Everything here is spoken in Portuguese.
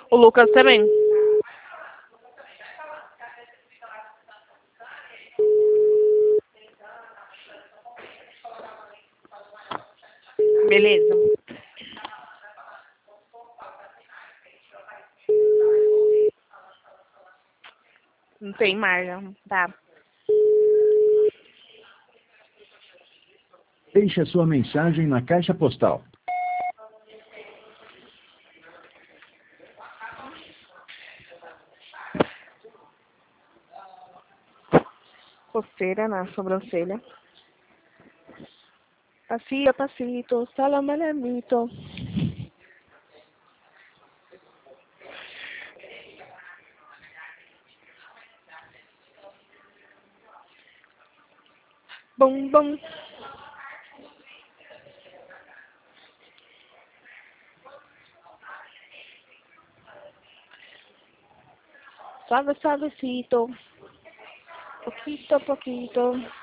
O Lucas também. Beleza. Não tem mais, não. Tá. Deixe a sua mensagem na caixa postal. Coceira na sobrancelha. Pasito a pasito, salamanamito. Bom, bom. Suave, suavecito. Poquito a poquito.